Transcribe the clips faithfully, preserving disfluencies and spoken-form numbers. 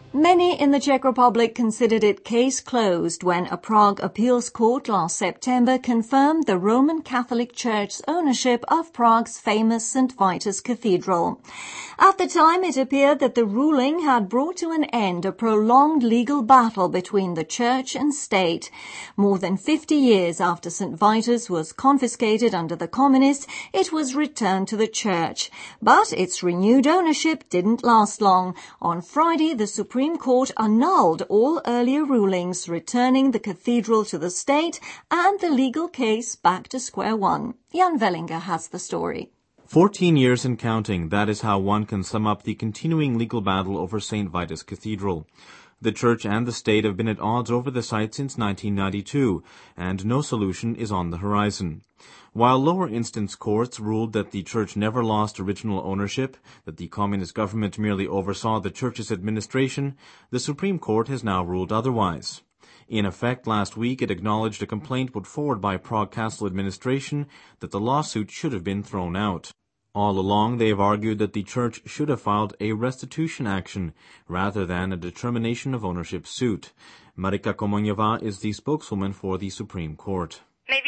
Many in the Czech Republic considered it case closed when a Prague appeals court last September confirmed the Roman Catholic Church's ownership of Prague's famous Saint Vitus Cathedral. At the time, it appeared that the ruling had brought to an end a prolonged legal battle between the Church and state. More than fifty years after Saint Vitus was confiscated under the Communists, it was returned to the Church. But its renewed ownership didn't last long. On Friday, the Supreme Supreme Court annulled all earlier rulings, returning the cathedral to the state and the legal case back to square one. Jan Wellinger has the story. Fourteen years and counting, that is how one can sum up the continuing legal battle over Saint Vitus Cathedral. The Church and the state have been at odds over the site since nineteen ninety-two, and no solution is on the horizon. While lower instance courts ruled that the Church never lost original ownership, that the Communist government merely oversaw the Church's administration, the Supreme Court has now ruled otherwise. In effect, last week it acknowledged a complaint put forward by Prague Castle administration that the lawsuit should have been thrown out. All along, they have argued that the Church should have filed a restitution action rather than a determination of ownership suit. Marika Komoňová is the spokeswoman for the Supreme Court.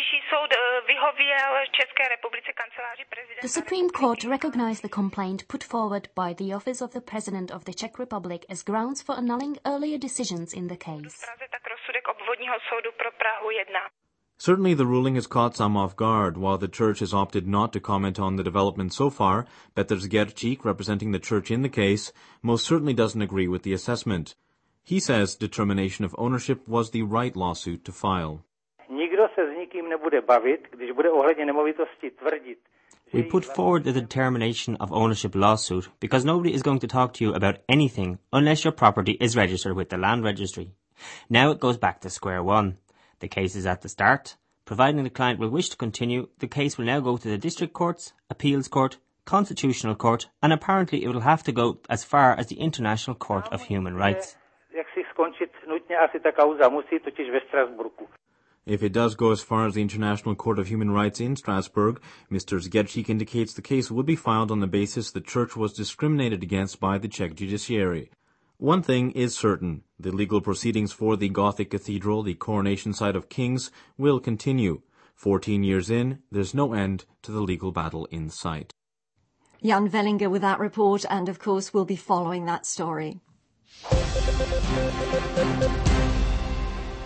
The Supreme Court recognized the complaint put forward by the Office of the President of the Czech Republic as grounds for annulling earlier decisions in the case. Certainly the ruling has caught some off guard. While the Church has opted not to comment on the development so far, Petr Zgerčík, representing the Church in the case, most certainly doesn't agree with the assessment. He says determination of ownership was the right lawsuit to file. We put forward the determination of ownership lawsuit because nobody is going to talk to you about anything unless your property is registered with the land registry. Now it goes back to square one. The case is at the start. Providing the client will wish to continue, the case will now go to the district courts, appeals court, constitutional court, and apparently it will have to go as far as the International Court of Human Rights. If it does go as far as the International Court of Human Rights in Strasbourg, Mister Zgerčík indicates the case would be filed on the basis the Church was discriminated against by the Czech judiciary. One thing is certain, the legal proceedings for the Gothic cathedral, the coronation site of kings, will continue. Fourteen years in, there's no end to the legal battle in sight. Jan Wellinger with that report, and of course we'll be following that story.